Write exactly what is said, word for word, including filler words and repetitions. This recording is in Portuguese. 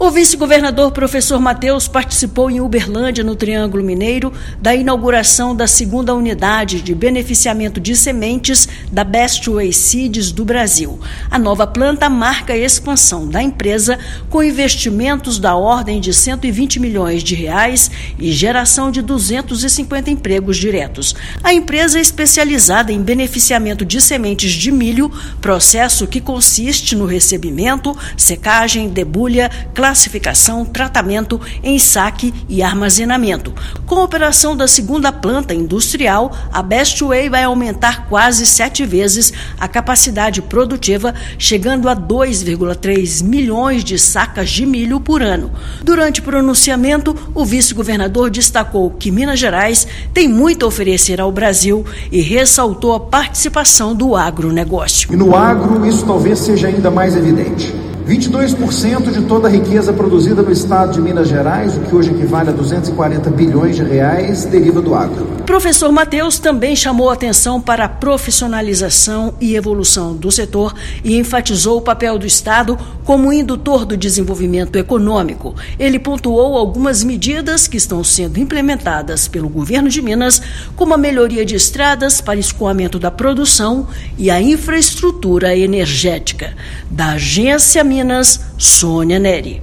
O vice-governador professor Matheus participou em Uberlândia, no Triângulo Mineiro, da inauguração da segunda unidade de beneficiamento de sementes da Bestway Seeds do Brasil. A nova planta marca a expansão da empresa com investimentos da ordem de cento e vinte milhões de reais e geração de duzentos e cinquenta empregos diretos. A empresa é especializada em beneficiamento de sementes de milho, processo que consiste no recebimento, secagem, debulha, classificação, classificação, tratamento, ensaque e armazenamento. Com a operação da segunda planta industrial, a Bestway vai aumentar quase sete vezes a capacidade produtiva, chegando a dois vírgula três milhões de sacas de milho por ano. Durante o pronunciamento, o vice-governador destacou que Minas Gerais tem muito a oferecer ao Brasil e ressaltou a participação do agronegócio. E no agro, isso talvez seja ainda mais evidente. vinte e dois por cento de toda a riqueza produzida no estado de Minas Gerais, o que hoje equivale a duzentos e quarenta bilhões de reais, deriva do agro. O professor Matheus também chamou a atenção para a profissionalização e evolução do setor e enfatizou o papel do Estado como indutor do desenvolvimento econômico. Ele pontuou algumas medidas que estão sendo implementadas pelo governo de Minas, como a melhoria de estradas para escoamento da produção e a infraestrutura energética. Da Agência Minas, Sônia Neri.